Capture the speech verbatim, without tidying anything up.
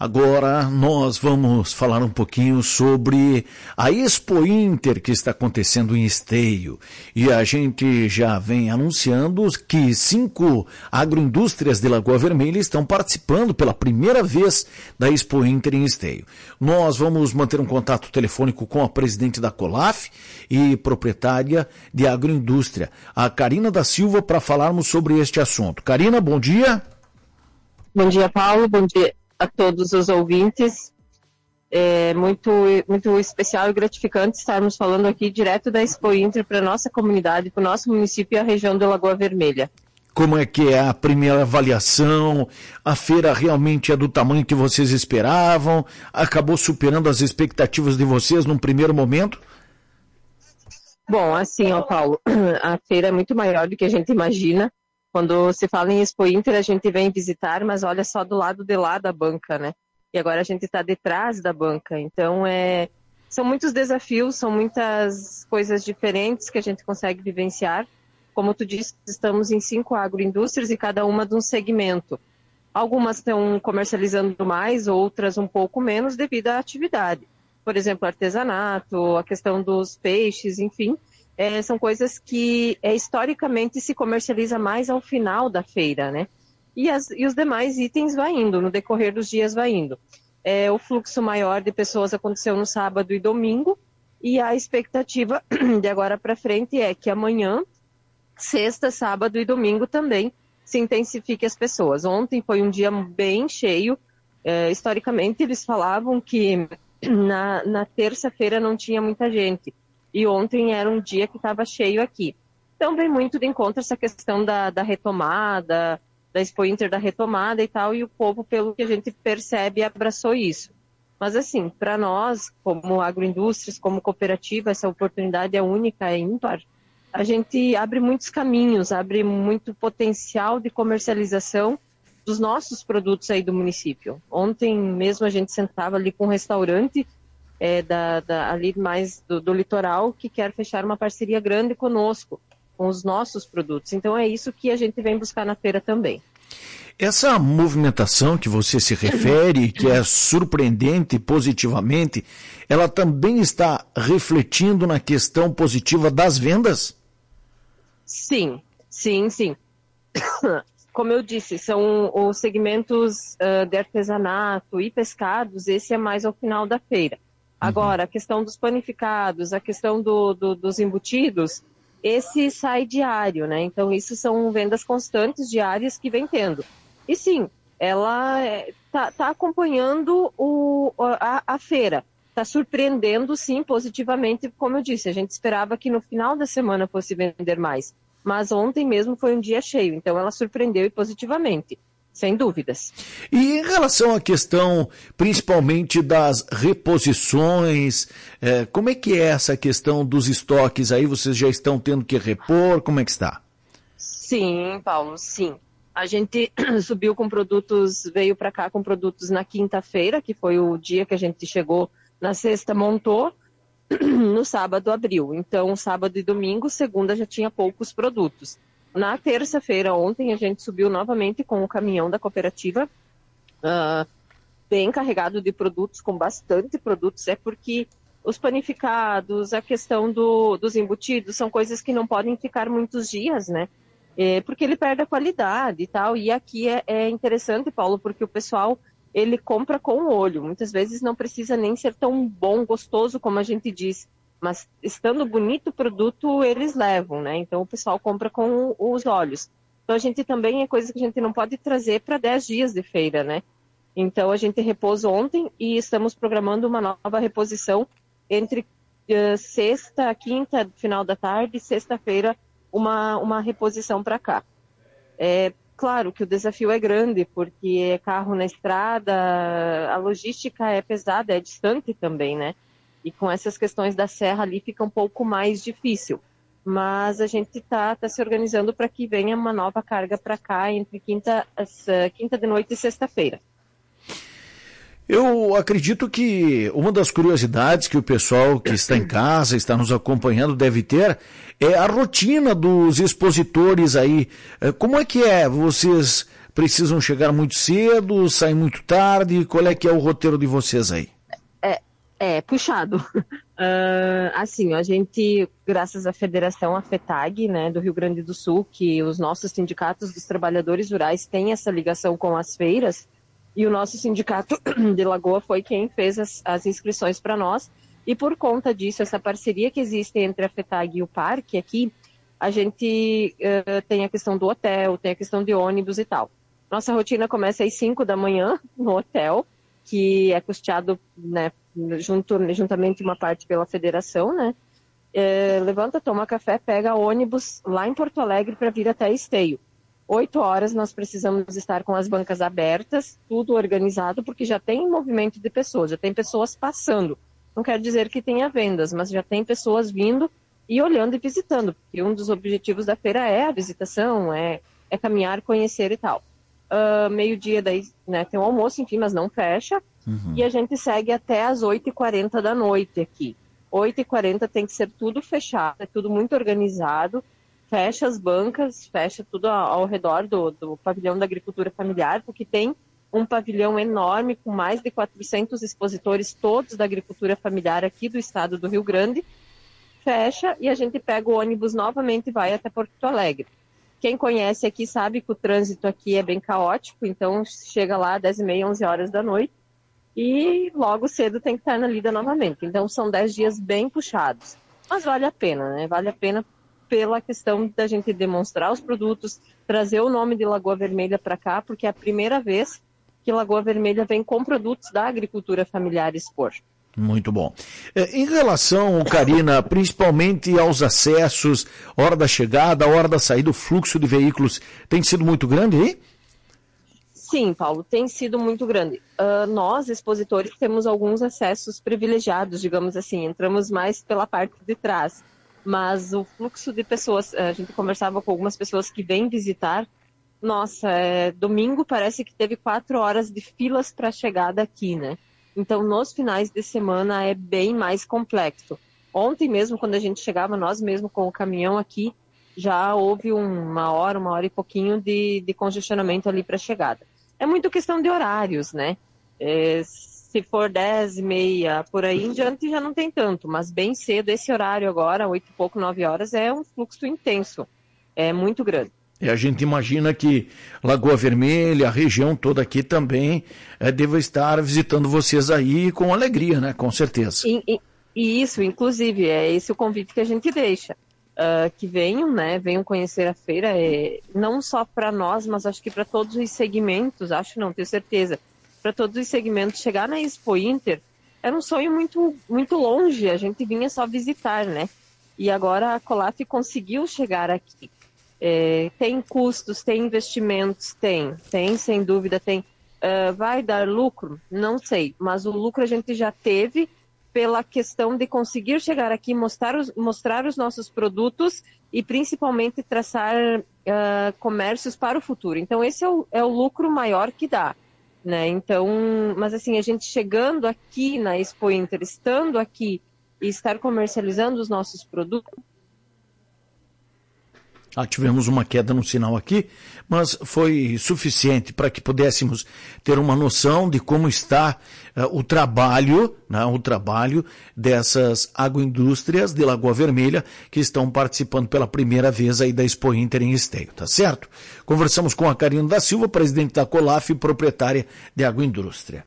Agora nós vamos falar um pouquinho sobre a Expo Inter que está acontecendo em Esteio. E a gente já vem anunciando que cinco agroindústrias de Lagoa Vermelha estão participando pela primeira vez da Expo Inter em Esteio. Nós vamos manter um contato telefônico com a presidente da Colaf e proprietária de agroindústria, a Karina da Silva, para falarmos sobre este assunto. Karina, bom dia. Bom dia, Paulo. Bom dia a todos os ouvintes. É muito, muito especial e gratificante estarmos falando aqui direto da Expo Inter para a nossa comunidade, para o nosso município e a região de Lagoa Vermelha. Como é que é a primeira avaliação? A feira realmente é do tamanho que vocês esperavam? Acabou superando as expectativas de vocês num primeiro momento? Bom, assim, ó, Paulo, a feira é muito maior do que a gente imagina. Quando se fala em Expo Inter, a gente vem visitar, mas olha só do lado de lá da banca, né? E agora a gente está detrás da banca. Então, é... são muitos desafios, são muitas coisas diferentes que a gente consegue vivenciar. Como tu disse, estamos em cinco agroindústrias e cada uma de um segmento. Algumas estão comercializando mais, outras um pouco menos devido à atividade. Por exemplo, artesanato, a questão dos peixes, enfim. É, são coisas que é, historicamente se comercializa mais ao final da feira, né? E, as, e os demais itens vai indo, no decorrer dos dias vai indo. É, o fluxo maior de pessoas aconteceu no sábado e domingo, e a expectativa de agora para frente é que amanhã, sexta, sábado e domingo também se intensifique as pessoas. Ontem foi um dia bem cheio, é, historicamente eles falavam que na, na terça-feira não tinha muita gente. E ontem era um dia que estava cheio aqui. Então vem muito de encontro essa questão da, da retomada, da Expo Inter da retomada e tal, e o povo, pelo que a gente percebe, abraçou isso. Mas assim, para nós, como agroindústrias, como cooperativa, essa oportunidade é única, é ímpar. A gente abre muitos caminhos, abre muito potencial de comercialização dos nossos produtos aí do município. Ontem mesmo a gente sentava ali com um restaurante, É, da, da, ali mais do, do litoral, que quer fechar uma parceria grande conosco, com os nossos produtos. Então é isso que a gente vem buscar na feira também. Essa movimentação que você se refere, que é surpreendente positivamente, ela também está refletindo na questão positiva das vendas? Sim, sim, sim. Como eu disse, são os segmentos uh, de artesanato e pescados, esse é mais ao final da feira. Agora, a questão dos panificados, a questão do, do, dos embutidos, esse sai diário, né? Então, isso são vendas constantes, diárias, que vem tendo. E sim, ela está tá acompanhando o, a, a feira. Está surpreendendo, sim, positivamente, como eu disse. A gente esperava que no final da semana fosse vender mais. Mas ontem mesmo foi um dia cheio, então ela surpreendeu e positivamente. Sem dúvidas. E em relação à questão, principalmente das reposições, é, como é que é essa questão dos estoques aí? Vocês já estão tendo que repor? Como é que está? Sim, Paulo, sim. A gente subiu com produtos, veio para cá com produtos na quinta-feira, que foi o dia que a gente chegou, na sexta montou, no sábado abriu. Então, sábado e domingo, segunda já tinha poucos produtos. Na terça-feira, ontem, a gente subiu novamente com o caminhão da cooperativa, uh, bem carregado de produtos, com bastante produtos, é porque os panificados, a questão do, dos embutidos, são coisas que não podem ficar muitos dias, né? É, porque ele perde a qualidade e tal, e aqui é, é interessante, Paulo, porque o pessoal, ele compra com o olho, muitas vezes não precisa nem ser tão bom, gostoso, como a gente diz, mas estando bonito o produto, eles levam, né? Então o pessoal compra com os olhos. Então a gente também é coisa que a gente não pode trazer para dez dias de feira, né? Então a gente repôs ontem e estamos programando uma nova reposição entre uh, sexta, quinta, final da tarde, e sexta-feira, uma, uma reposição para cá. É claro que o desafio é grande, porque é carro na estrada, a logística é pesada, é distante também, né? E com essas questões da serra ali fica um pouco mais difícil. Mas a gente está tá se organizando para que venha uma nova carga para cá entre quinta, quinta de noite e sexta-feira. Eu acredito que uma das curiosidades que o pessoal que está em casa, está nos acompanhando, deve ter, é a rotina dos expositores aí. Como é que é? Vocês precisam chegar muito cedo, saem muito tarde? Qual é que é o roteiro de vocês aí? É, é puxado. Uh, assim, a gente, graças à Federação, a FETAG, né, do Rio Grande do Sul, que os nossos sindicatos dos trabalhadores rurais têm essa ligação com as feiras, e o nosso sindicato de Lagoa foi quem fez as, as inscrições para nós, e por conta disso, essa parceria que existe entre a FETAG e o parque aqui, a gente uh, tem a questão do hotel, tem a questão de ônibus e tal. Nossa rotina começa às cinco da manhã no hotel, que é custeado, né, junto, juntamente uma parte pela federação, né? É, levanta, toma café, pega ônibus lá em Porto Alegre para vir até Esteio. Oito horas nós precisamos estar com as bancas abertas, tudo organizado, porque já tem movimento de pessoas, já tem pessoas passando. Não quer dizer que tenha vendas, mas já tem pessoas vindo e olhando e visitando, porque um dos objetivos da feira é a visitação, é, é caminhar, conhecer e tal. Uh, meio-dia daí, né, tem um almoço, enfim, mas não fecha. Uhum. E a gente segue até as oito e quarenta da noite aqui. oito e quarenta tem que ser tudo fechado, é tudo muito organizado. Fecha as bancas, fecha tudo ao, ao redor do, do pavilhão da agricultura familiar, porque tem um pavilhão enorme com mais de quatrocentos expositores, todos da agricultura familiar aqui do estado do Rio Grande. Fecha e a gente pega o ônibus novamente e vai até Porto Alegre. Quem conhece aqui sabe que o trânsito aqui é bem caótico, então chega lá às dez e meia, onze horas da noite e logo cedo tem que estar na lida novamente. Então são dez dias bem puxados, mas vale a pena, né? Vale a pena pela questão da gente demonstrar os produtos, trazer o nome de Lagoa Vermelha para cá, porque é a primeira vez que Lagoa Vermelha vem com produtos da agricultura familiar expor. Muito bom. Em relação, Karina, principalmente aos acessos, hora da chegada, hora da saída, o fluxo de veículos tem sido muito grande aí? Sim, Paulo, tem sido muito grande. Uh, nós, expositores, temos alguns acessos privilegiados, digamos assim, entramos mais pela parte de trás. Mas o fluxo de pessoas, a gente conversava com algumas pessoas que vêm visitar, nossa, é, domingo parece que teve quatro horas de filas para a chegada aqui, né? Então, nos finais de semana é bem mais complexo. Ontem mesmo, quando a gente chegava, nós mesmo com o caminhão aqui, já houve uma hora, uma hora e pouquinho de, de congestionamento ali para a chegada. É muito questão de horários, né? É, se for dez e meia, por aí em diante, já não tem tanto. Mas bem cedo, esse horário agora, oito e pouco, nove horas, é um fluxo intenso. É muito grande. E a gente imagina que Lagoa Vermelha, a região toda aqui também, é, deva estar visitando vocês aí com alegria, né? Com certeza. E, e, e isso, inclusive, é esse o convite que a gente deixa. Uh, que venham, né? Venham conhecer a feira, é, não só para nós, mas acho que para todos os segmentos, acho não, tenho certeza, para todos os segmentos, chegar na Expo Inter era um sonho muito, muito longe, a gente vinha só visitar, né? E agora a Colaf conseguiu chegar aqui. É, tem custos, tem investimentos, tem, tem, sem dúvida, tem. Uh, vai dar lucro? Não sei, mas o lucro a gente já teve pela questão de conseguir chegar aqui, mostrar os, mostrar os nossos produtos e principalmente traçar uh, comércios para o futuro. Então esse é o, é o lucro maior que dá, né? Então, mas assim, a gente chegando aqui na Expo Inter, estando aqui e estar comercializando os nossos produtos. Ah, tivemos uma queda no sinal aqui, mas foi suficiente para que pudéssemos ter uma noção de como está uh, o trabalho, né, o trabalho dessas agroindústrias de Lagoa Vermelha que estão participando pela primeira vez aí da Expo Inter em Esteio, tá certo? Conversamos com a Karina da Silva, presidente da Colaf e proprietária de agroindústria.